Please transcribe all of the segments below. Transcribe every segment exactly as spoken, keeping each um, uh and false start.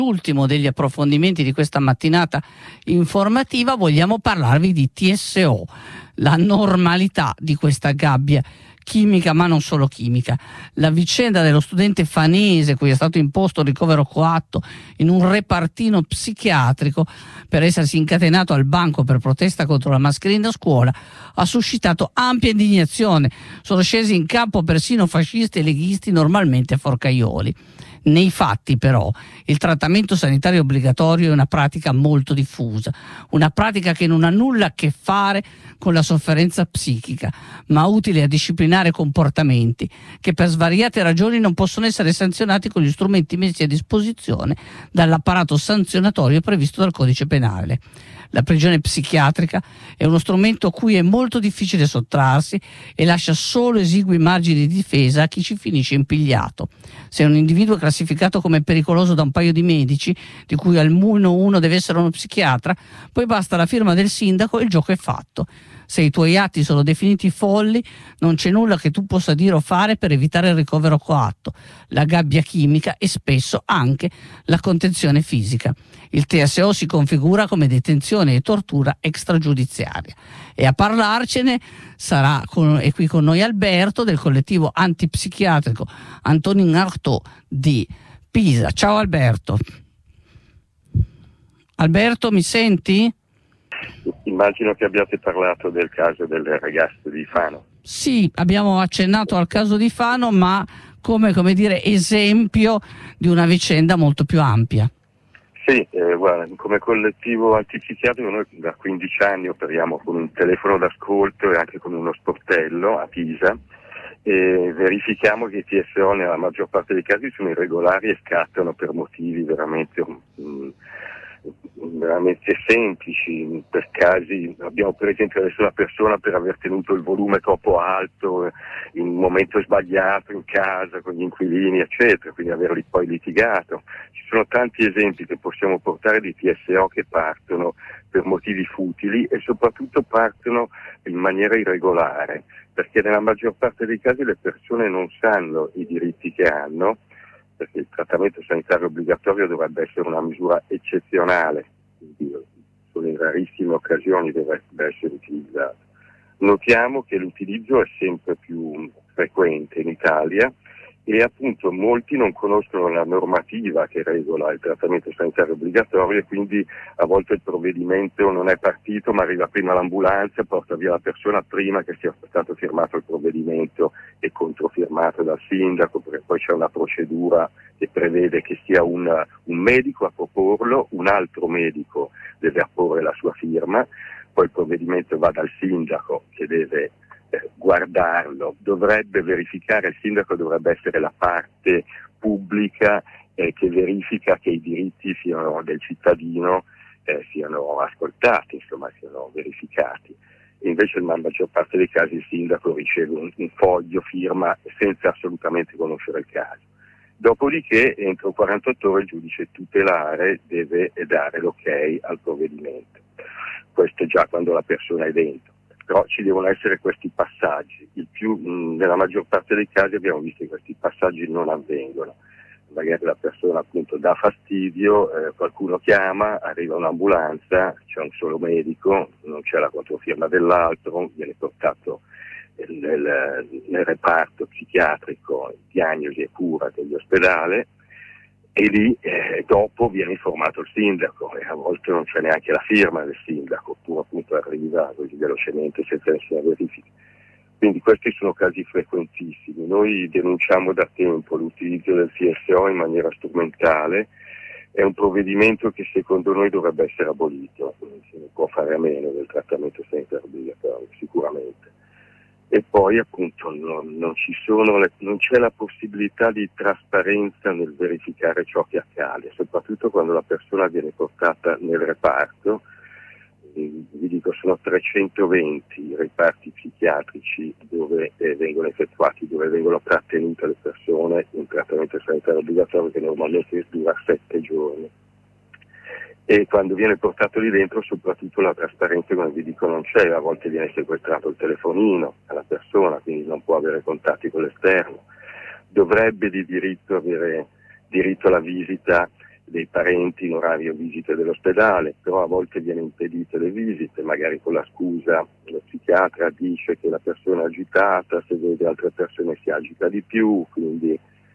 Ultimo degli approfondimenti di questa mattinata informativa, vogliamo parlarvi di T S O, la normalità di questa gabbia chimica, ma non solo chimica. La vicenda dello studente fanese cui è stato imposto il ricovero coatto in un repartino psichiatrico per essersi incatenato al banco per protesta contro la mascherina a scuola ha suscitato ampia indignazione. Sono scesi in campo persino fascisti e leghisti, normalmente forcaioli. Nei fatti, però, il trattamento sanitario obbligatorio è una pratica molto diffusa, una pratica che non ha nulla a che fare con la sofferenza psichica, ma utile a disciplinare comportamenti che per svariate ragioni non possono essere sanzionati con gli strumenti messi a disposizione dall'apparato sanzionatorio previsto dal codice penale. La prigione psichiatrica è uno strumento a cui è molto difficile sottrarsi e lascia solo esigui margini di difesa a chi ci finisce impigliato. Se un individuo è classificato come pericoloso da un paio di medici, di cui almeno uno deve essere uno psichiatra, poi basta la firma del sindaco e il gioco è fatto. Se i tuoi atti sono definiti folli, non c'è nulla che tu possa dire o fare per evitare il ricovero coatto, la gabbia chimica e spesso anche la contenzione fisica. Il T S O si configura come detenzione e tortura extragiudiziaria. E a parlarcene sarà con, è qui con noi Alberto del collettivo antipsichiatrico Antonin Artaud di Pisa. Ciao Alberto. Alberto, mi senti? Immagino che abbiate parlato del caso del ragazzo di Fano. Sì, abbiamo accennato al caso di Fano, ma come, come dire, esempio di una vicenda molto più ampia. Sì, eh, guarda, come collettivo antipsichiatrico noi da quindici anni operiamo con un telefono d'ascolto e anche con uno sportello a Pisa e verifichiamo che i T S O nella maggior parte dei casi sono irregolari e scattano per motivi veramente mh, veramente semplici. Per casi abbiamo per esempio adesso una persona per aver tenuto il volume troppo alto in un momento sbagliato in casa con gli inquilini eccetera, quindi averli poi litigato. Ci sono tanti esempi che possiamo portare di T S O che partono per motivi futili e soprattutto partono in maniera irregolare, perché nella maggior parte dei casi le persone non sanno i diritti che hanno, perché il trattamento sanitario obbligatorio dovrebbe essere una misura eccezionale, quindi solo in rarissime occasioni dovrebbe essere utilizzato. Notiamo che l'utilizzo è sempre più frequente in Italia e appunto molti non conoscono la normativa che regola il trattamento sanitario obbligatorio e quindi a volte il provvedimento non è partito ma arriva prima l'ambulanza, porta via la persona prima che sia stato firmato il provvedimento e controfirmato dal sindaco, perché poi c'è una procedura che prevede che sia un, un medico a proporlo, un altro medico deve apporre la sua firma, poi il provvedimento va dal sindaco che deve guardarlo, dovrebbe verificare, il sindaco dovrebbe essere la parte pubblica eh, che verifica che i diritti siano, del cittadino eh, siano ascoltati, insomma siano verificati. E invece nella maggior parte dei casi il sindaco riceve un, un foglio, firma senza assolutamente conoscere il caso. Dopodiché entro quarantotto ore il giudice tutelare deve dare l'ok al provvedimento. Questo è già quando la persona è dentro. Però ci devono essere questi passaggi. Il più, mh, nella maggior parte dei casi abbiamo visto che questi passaggi non avvengono. Magari la persona appunto dà fastidio, eh, qualcuno chiama, arriva un'ambulanza, c'è un solo medico, non c'è la controfirma dell'altro, viene portato nel, nel reparto psichiatrico, diagnosi e cura dell'ospedale e lì eh, dopo viene informato il sindaco e a volte non c'è neanche la firma del sindaco, oppure appunto arriva così velocemente senza nessuna verifica. Quindi questi sono casi frequentissimi. Noi denunciamo da tempo l'utilizzo del T S O in maniera strumentale, è un provvedimento che secondo noi dovrebbe essere abolito, non si può fare a meno del trattamento sanitario obbligatorio, sicuramente. E poi appunto non, non, ci sono le, non c'è la possibilità di trasparenza nel verificare ciò che accade, soprattutto quando la persona viene portata nel reparto. Vi dico, sono trecentoventi i reparti psichiatrici dove eh, vengono effettuati, dove vengono trattenute le persone in trattamento sanitario obbligatorio che normalmente dura sette giorni. E quando viene portato lì dentro soprattutto la trasparenza, come vi dico, non c'è, a volte viene sequestrato il telefonino alla persona, quindi non può avere contatti con l'esterno. Dovrebbe di diritto avere diritto alla visita dei parenti in orario visite dell'ospedale, però a volte viene impedite le visite, magari con la scusa lo psichiatra dice che la persona è agitata, se vede altre persone si agita di più, quindi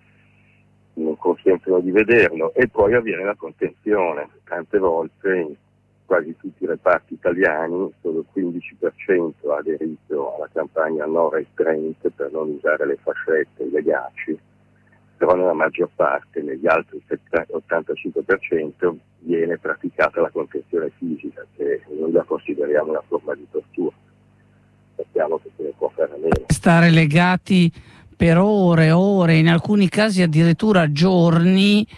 non consentono di vederlo, e poi avviene la contenzione. Tante volte in quasi tutti i reparti italiani solo il quindici per cento ha aderito alla campagna No Restraint per non usare le fascette, i legacci, però nella maggior parte, negli altri ottantacinque per cento, viene praticata la contenzione fisica, che noi la consideriamo una forma di tortura. Sappiamo che se ne può fare a meno. Stare legati per ore e ore, in alcuni casi addirittura giorni,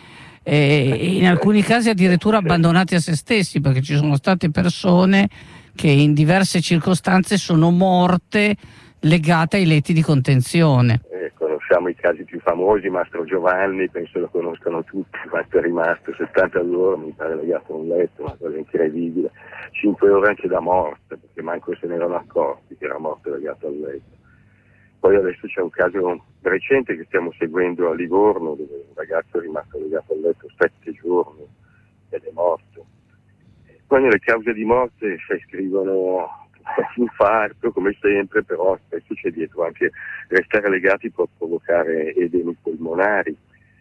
e in alcuni casi addirittura abbandonati a se stessi, perché ci sono state persone che in diverse circostanze sono morte legate ai letti di contenzione. Eh, conosciamo i casi più famosi, Mastro Giovanni, penso lo conoscano tutti, quanto è rimasto settantadue ore, mi pare legato a un letto, una cosa incredibile, cinque ore anche da morte, perché manco se ne erano accorti che era morto legato al letto. Poi adesso c'è un caso recente che stiamo seguendo a Livorno, dove un ragazzo è rimasto legato al letto sette giorni ed è morto. Poi nelle cause di morte si scrivono infarto, come sempre, però spesso c'è dietro anche restare legati può provocare edemi polmonari,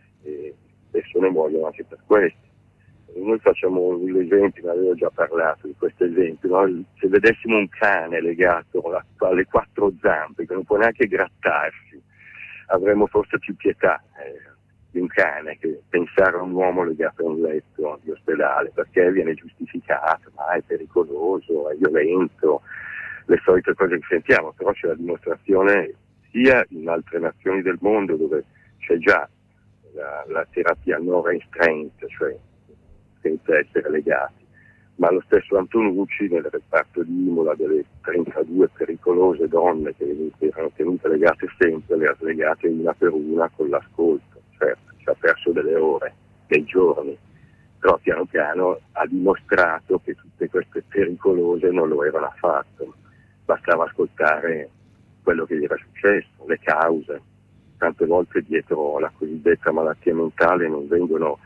e persone muoiono anche per questo. Noi facciamo l'esempio, ne avevo già parlato di questo esempio, no? Se vedessimo un cane legato alle quattro zampe che non può neanche grattarsi, avremmo forse più pietà eh, di un cane che pensare a un uomo legato a un letto di ospedale, perché viene giustificato, ma è pericoloso, è violento, le solite cose che sentiamo. Però c'è la dimostrazione sia in altre nazioni del mondo dove c'è già la, la terapia no restraint, cioè senza essere legati, ma lo stesso Antonucci nel reparto di Imola delle trentadue pericolose donne che erano tenute legate sempre, le ha legate una per una con l'ascolto. Certo, ci ha perso delle ore, dei giorni, però piano piano ha dimostrato che tutte queste pericolose non lo erano affatto, bastava ascoltare quello che gli era successo, le cause. Tante volte dietro la cosiddetta malattia mentale non vengono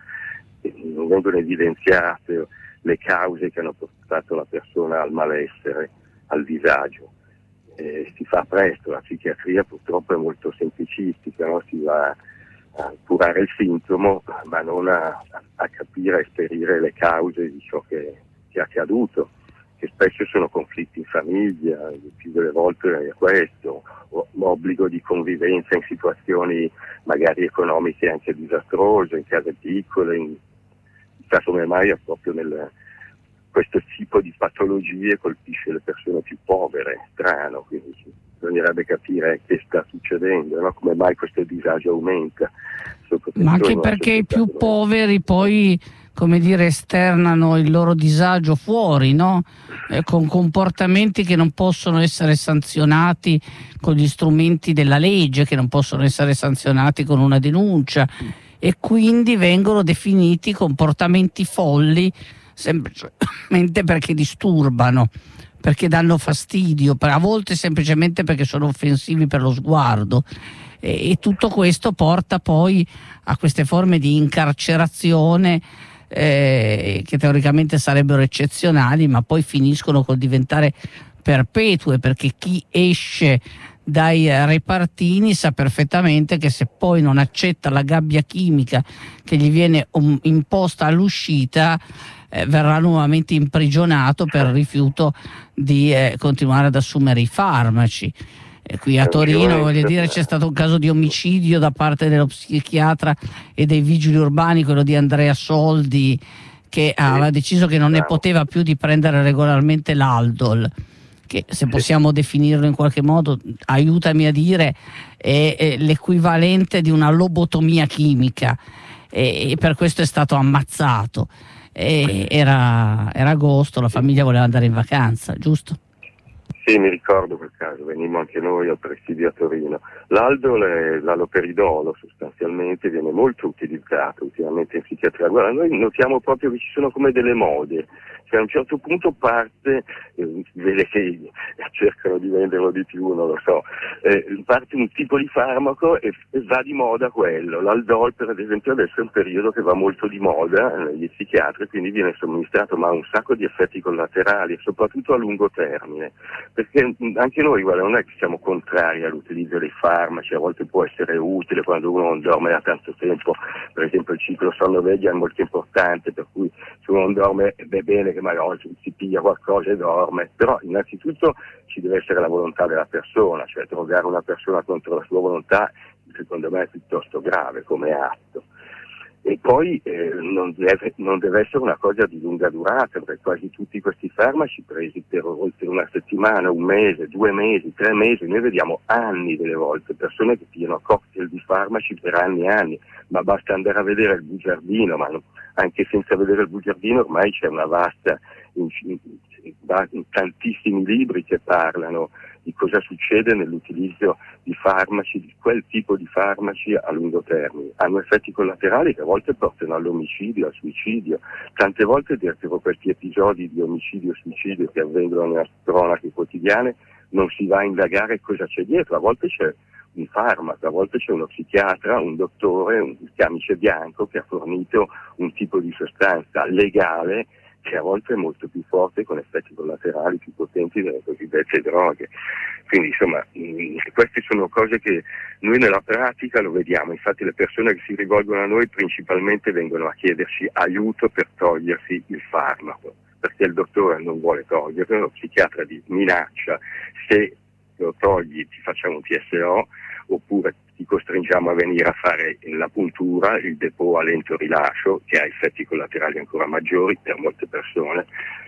non vengono evidenziate le cause che hanno portato la persona al malessere, al disagio. Eh, si fa presto, la psichiatria purtroppo è molto semplicistica, no? Si va a curare il sintomo ma non a, a capire e esperire le cause di ciò che, che è accaduto, che spesso sono conflitti in famiglia, il più delle volte è questo, o obbligo di convivenza in situazioni magari economiche anche disastrose, in case piccole, in come mai è proprio nel, questo tipo di patologie colpisce le persone più povere, strano, quindi bisognerebbe capire che sta succedendo, no? Come mai questo disagio aumenta. Ma anche perché i più poveri poi, come dire, esternano il loro disagio fuori, no? Eh, con comportamenti che non possono essere sanzionati con gli strumenti della legge, che non possono essere sanzionati con una denuncia, e quindi vengono definiti comportamenti folli semplicemente perché disturbano, perché danno fastidio, a volte semplicemente perché sono offensivi per lo sguardo, e, e tutto questo porta poi a queste forme di incarcerazione eh, che teoricamente sarebbero eccezionali, ma poi finiscono col diventare perpetue, perché chi esce dai repartini sa perfettamente che se poi non accetta la gabbia chimica che gli viene um, imposta all'uscita eh, verrà nuovamente imprigionato per rifiuto di eh, continuare ad assumere i farmaci. E qui a Torino, voglio dire, c'è stato un caso di omicidio da parte dello psichiatra e dei vigili urbani, quello di Andrea Soldi, che aveva deciso che non ne poteva più di prendere regolarmente l'Aldol, che se possiamo definirlo in qualche modo, aiutami a dire, è, è l'equivalente di una lobotomia chimica, e, e per questo è stato ammazzato. E era, era agosto, la famiglia voleva andare in vacanza, giusto? Sì, mi ricordo quel caso, venimmo anche noi al presidio a Torino. L'Aldol è l'aloperidolo, sostanzialmente viene molto utilizzato ultimamente in psichiatria. Guarda, noi notiamo proprio che ci sono come delle mode, cioè a un certo punto parte, eh, vede che cercano di venderlo di più, non lo so, eh, parte un tipo di farmaco e, e va di moda quello. L'Aldol, per esempio, adesso è un periodo che va molto di moda negli psichiatri, quindi viene somministrato, ma ha un sacco di effetti collaterali, soprattutto a lungo termine. Perché anche noi, guarda, non è che siamo contrari all'utilizzo dei farmaci, a volte può essere utile quando uno non dorme da tanto tempo, per esempio il ciclo sonno-veglia è molto importante, per cui se uno non dorme è bene che magari si piglia qualcosa e dorme, però innanzitutto ci deve essere la volontà della persona, cioè drogare una persona contro la sua volontà secondo me è piuttosto grave come atto. E poi eh, non, deve, non deve essere una cosa di lunga durata, perché quasi tutti questi farmaci presi per oltre una settimana, un mese, due mesi, tre mesi, noi vediamo anni delle volte, persone che pigliano cocktail di farmaci per anni e anni, ma basta andare a vedere il bugiardino, ma no, anche senza vedere il bugiardino ormai c'è una vasta, in, in, in tantissimi libri che parlano di cosa succede nell'utilizzo di farmaci, di quel tipo di farmaci a lungo termine. Hanno effetti collaterali che a volte portano all'omicidio, al suicidio. Tante volte per questi episodi di omicidio e suicidio che avvengono nelle cronache quotidiane non si va a indagare cosa c'è dietro. A volte c'è un farmaco, a volte c'è uno psichiatra, un dottore, un camice bianco che ha fornito un tipo di sostanza legale che a volte è molto più forte, con effetti collaterali più potenti delle cosiddette droghe. Quindi insomma mh, queste sono cose che noi nella pratica lo vediamo, infatti le persone che si rivolgono a noi principalmente vengono a chiederci aiuto per togliersi il farmaco, perché il dottore non vuole toglierlo, lo psichiatra di minaccia, se lo togli ti facciamo un T S O, oppure ti costringiamo a venire a fare la puntura, il depot a lento rilascio, che ha effetti collaterali ancora maggiori per molte persone,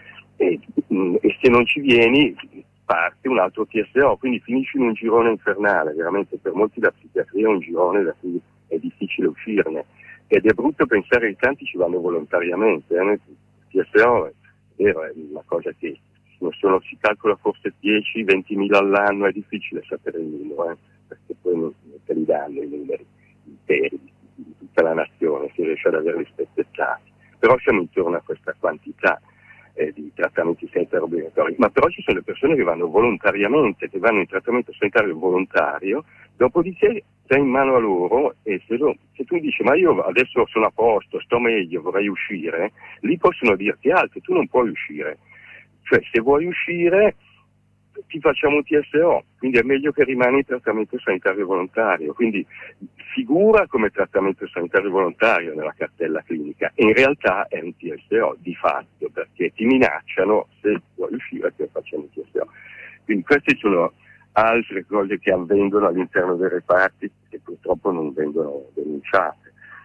e, e se non ci vieni parte un altro T S O, quindi finisci in un girone infernale, veramente per molti la psichiatria è un girone da cui è difficile uscirne, ed è brutto pensare che tanti ci vanno volontariamente, eh? Il T S O è vero, è una cosa che non sono, si calcola forse dieci ventimila all'anno, è difficile sapere il numero, eh? Perché poi non te li danno i numeri interi di tutta la nazione, si riesce ad averli spezzettati, però siamo intorno a questa quantità eh, di trattamenti sanitari obbligatori, ma però ci sono le persone che vanno volontariamente, che vanno in trattamento sanitario volontario, dopodiché sei in mano a loro e se, lo, se tu dici ma io adesso sono a posto, sto meglio, vorrei uscire, lì possono dirti altro, tu non puoi uscire, cioè se vuoi uscire ti facciamo un T S O, quindi è meglio che rimani in trattamento sanitario volontario, quindi figura come trattamento sanitario volontario nella cartella clinica, e in realtà è un T S O di fatto, perché ti minacciano se vuoi uscire che facciamo un T S O. Quindi queste sono altre cose che avvengono all'interno dei reparti che purtroppo non vengono denunciate.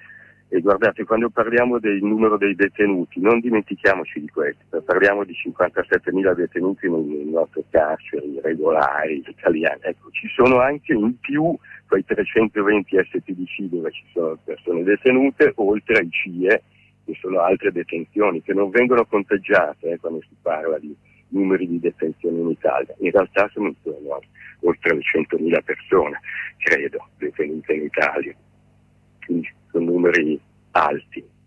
E guardate, quando parliamo del numero dei detenuti, non dimentichiamoci di questo, parliamo di cinquantasettemila detenuti nelle nostre carceri regolari, italiane. Ecco, ci sono anche in più quei trecentoventi S P D C dove ci sono persone detenute, oltre ai C I E, che sono altre detenzioni, che non vengono conteggiate eh, quando si parla di numeri di detenzione in Italia. In realtà sono intorno a oltre le centomila persone, credo, detenute in Italia. Quindi sono numeri alti.